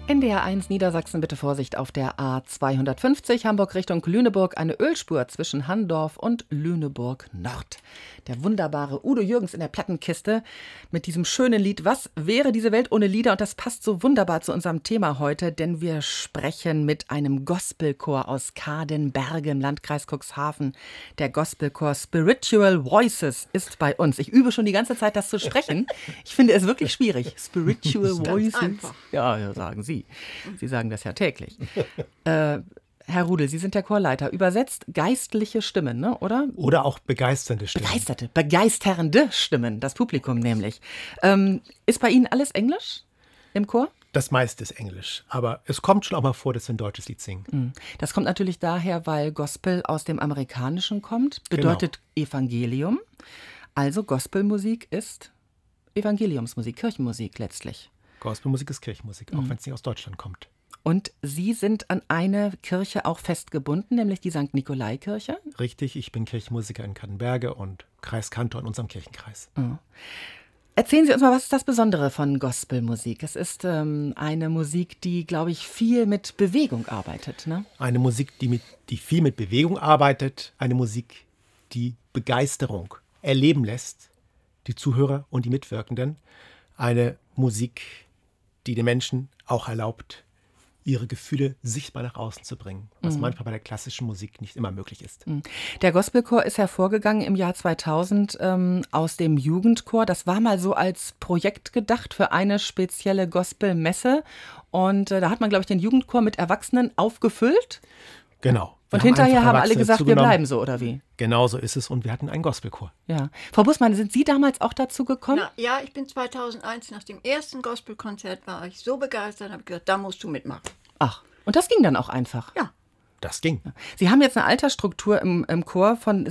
NDR1 Niedersachsen, bitte Vorsicht auf der A250 Hamburg Richtung Lüneburg. Eine Ölspur zwischen Handorf und Lüneburg Nord. Der wunderbare Udo Jürgens in der Plattenkiste mit diesem schönen Lied Was wäre diese Welt ohne Lieder? Und das passt so wunderbar zu unserem Thema heute, denn wir sprechen mit einem Gospelchor aus Kadenberge im Landkreis Cuxhaven. Der Gospelchor Spiritual Voices ist bei uns. Ich übe schon die ganze Zeit, das zu sprechen. Ich finde es wirklich schwierig. Spiritual Voices. Ja, sagen Sie. Sie sagen das ja täglich. Herr Rudel, Sie sind der Chorleiter. Übersetzt geistliche Stimmen, ne? Oder? Oder auch begeisternde Stimmen. Begeisternde Stimmen, das Publikum nämlich. Ist bei Ihnen alles Englisch im Chor? Das meiste ist Englisch, aber es kommt schon auch mal vor, dass wir ein deutsches Lied singen. Das kommt natürlich daher, weil Gospel aus dem Amerikanischen kommt, bedeutet genau. Evangelium. Also Gospelmusik ist Evangeliumsmusik, Kirchenmusik letztlich. Gospelmusik ist Kirchenmusik, auch wenn es nicht aus Deutschland kommt. Und Sie sind an eine Kirche auch festgebunden, nämlich die St. Nikolai-Kirche? Richtig, ich bin Kirchenmusiker in Kadenberge und Kreiskantor in unserem Kirchenkreis. Oh. Erzählen Sie uns mal, was ist das Besondere von Gospelmusik? Es ist eine Musik, die, glaube ich, viel mit Bewegung arbeitet, ne? Eine Musik, die viel mit Bewegung arbeitet, eine Musik, die Begeisterung erleben lässt, die Zuhörer und die Mitwirkenden. Eine Musik, die den Menschen auch erlaubt, ihre Gefühle sichtbar nach außen zu bringen, was manchmal bei der klassischen Musik nicht immer möglich ist. Der Gospelchor ist hervorgegangen im Jahr 2000 aus dem Jugendchor. Das war mal so als Projekt gedacht für eine spezielle Gospelmesse. Und da hat man, glaube ich, den Jugendchor mit Erwachsenen aufgefüllt. Genau. Und hinterher haben alle gesagt, wir bleiben so, oder wie? Genau so ist es und wir hatten einen Gospelchor. Ja. Frau Bussmann, sind Sie damals auch dazu gekommen? Ja, ich bin 2001, nach dem ersten Gospelkonzert war ich so begeistert, habe ich gesagt, da musst du mitmachen. Ach, und das ging dann auch einfach? Ja. Das ging. Sie haben jetzt eine Altersstruktur im Chor von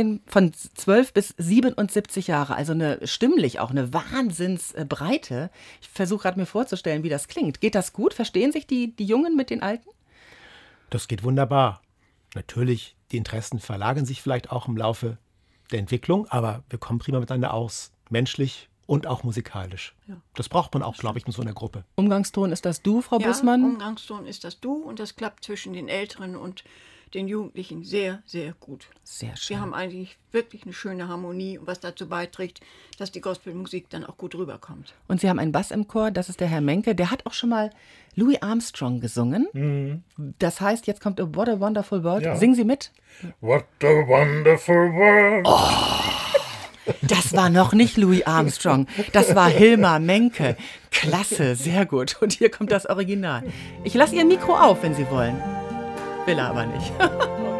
12 bis 77 Jahre, also stimmlich auch eine Wahnsinnsbreite. Ich versuche gerade mir vorzustellen, wie das klingt. Geht das gut? Verstehen sich die Jungen mit den Alten? Das geht wunderbar. Natürlich, die Interessen verlagern sich vielleicht auch im Laufe der Entwicklung, aber wir kommen prima miteinander aus, menschlich und auch musikalisch. Ja. Das braucht man auch, glaube ich, in so einer Gruppe. Umgangston ist das Du, Frau Bussmann? Umgangston ist das Du und das klappt zwischen den Älteren und den Jugendlichen sehr, sehr gut. Sehr schön. Wir haben eigentlich wirklich eine schöne Harmonie, was dazu beiträgt, dass die Gospelmusik dann auch gut rüberkommt. Und Sie haben einen Bass im Chor, das ist der Herr Menke. Der hat auch schon mal Louis Armstrong gesungen. Mhm. Das heißt, jetzt kommt What a Wonderful World. Ja. Singen Sie mit. What a wonderful world. Oh, das war noch nicht Louis Armstrong. Das war Hilmar Menke. Klasse, sehr gut. Und hier kommt das Original. Ich lasse Ihr Mikro auf, wenn Sie wollen. Will er aber nicht.